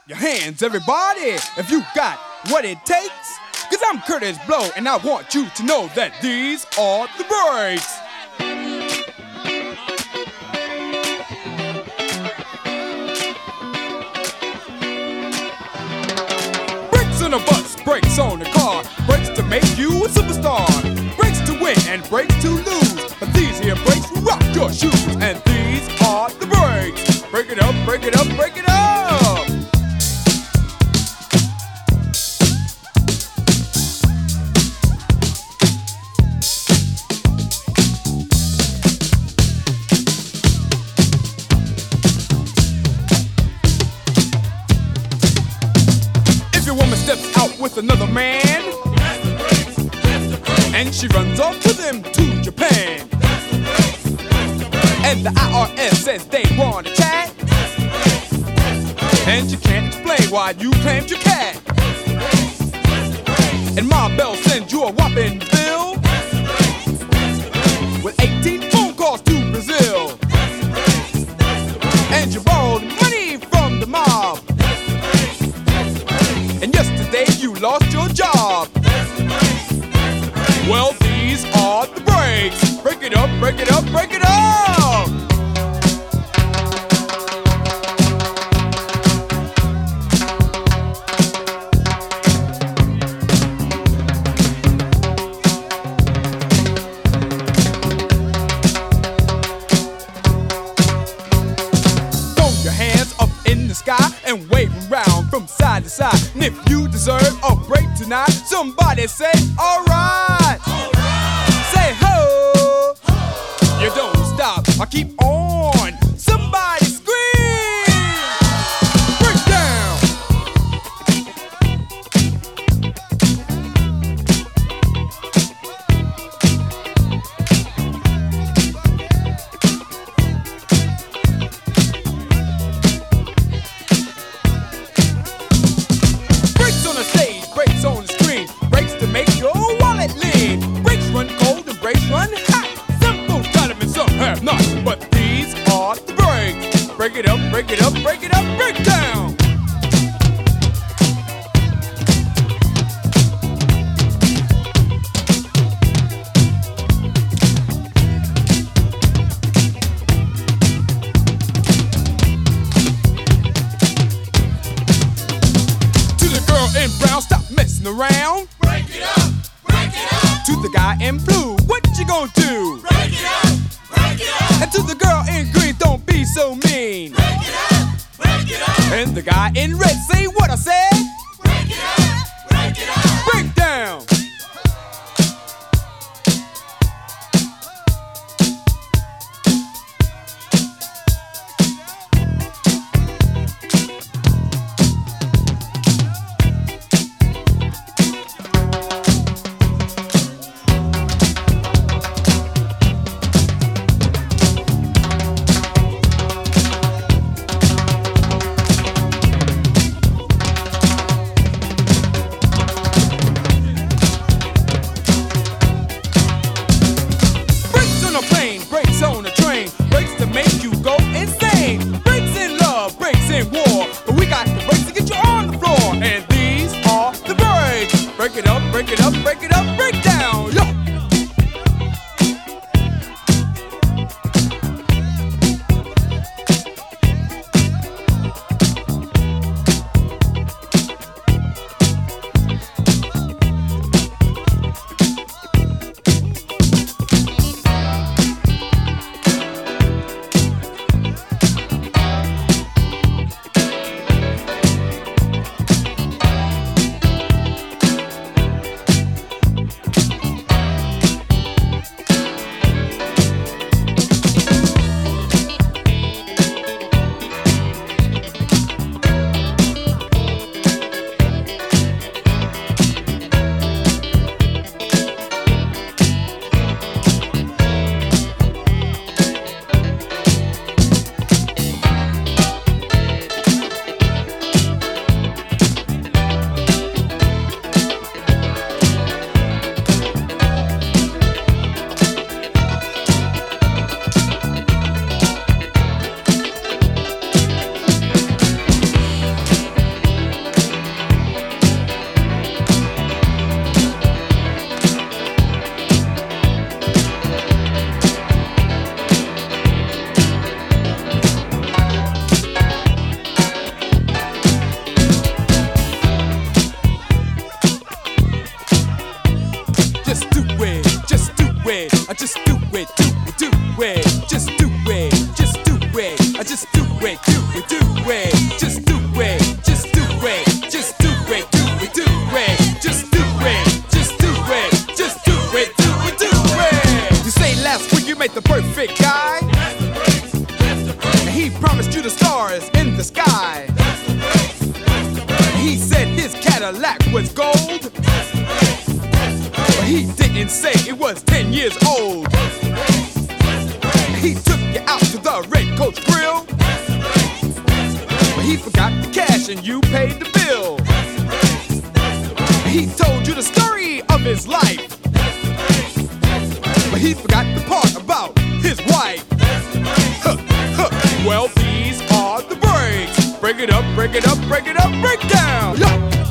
your hands, everybody, if you got what it takes. Cause I'm Curtis Blow, and I want you to know that these are the breaks. Brakes on a bus, brakes on a car, brakes to make you a superstar, brakes to win and brakes to lose. But these here brakes will rock your shoes, and these are the breaks. Break it up, break it up, break it up. If your woman steps out with another man, that's the breaks, that's the breaks. And she runs off with him to Japan, that's the breaks, that's the breaks. And the IRS says they want to chat, that's the breaks, that's the breaks. And you can't explain why you claimed your cat, that's the breaks, that's the breaks. And Ma Bell sends you a whopping bill, that's the breaks, that's the breaks. With 18 phone calls to Brazil, that's the breaks, that's the breaks. And you borrowed money from the mob, that's the breaks, that's the breaks. And yesterday you lost your job, that's the breaks, that's the breaks. Well, these are the breaks. Break it up, break it up, break it up. Throw your hands up in the sky and wave around from side to side. And if you deserve a break tonight, somebody say, alright. Say ho. You don't stop, I keep on. Somebody scream. Break down. Brakes on the stage, brakes on the screen, brakes to make your wallet lean. Brakes run cold and brakes run hot. Some folks got them and some have not. But these are the breaks. Break it up, break it up, break it up, break down. To the girl in brown, stop messing around. Break it up, break it up, To the guy in blue, what you gonna do? break it up, break it up, And to the girl in green, don't be so mean. break it up, break it up, And the guy in red, say what I said. break it up, break it up. Break down. Brakes on a plane, brakes on a train, brakes to make you go insane. Brakes in love, brakes in war, but we got the brakes to get you on the floor. And these are the breaks. Break it up, break it up, break it up, break down. Yo. Cadillac was gold. But he didn't say it was 10 years old. He took you out to the Red Coach Grill. But he forgot the cash and you paid the bill. He told you the story of his life. But he forgot the part about his wife. Well, these are the breaks. Break it up, break it up, break it up, break down. Yo.